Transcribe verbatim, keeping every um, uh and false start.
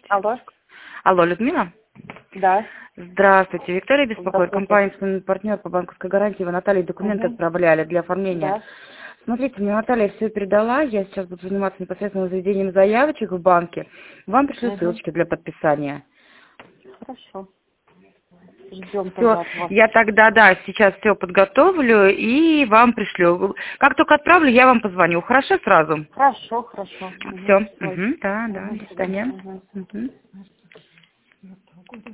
Алло. Алло, Людмила? Да. Здравствуйте, Виктория беспокоит, Здравствуйте. компания партнер по банковской гарантии. Вы Наталье документы Угу. отправляли для оформления. Да. Смотрите, мне Наталья все передала, я сейчас буду заниматься непосредственно заведением заявочек в банке. Вам пришлю Угу. ссылочки для подписания. Хорошо. Ждем Все, тогда от вас. я тогда, да, сейчас все подготовлю и вам пришлю. Как только отправлю, я вам позвоню. Хорошо сразу? Хорошо, хорошо. Все. Угу. Угу, да, да, Угу. до свидания. Угу. Угу.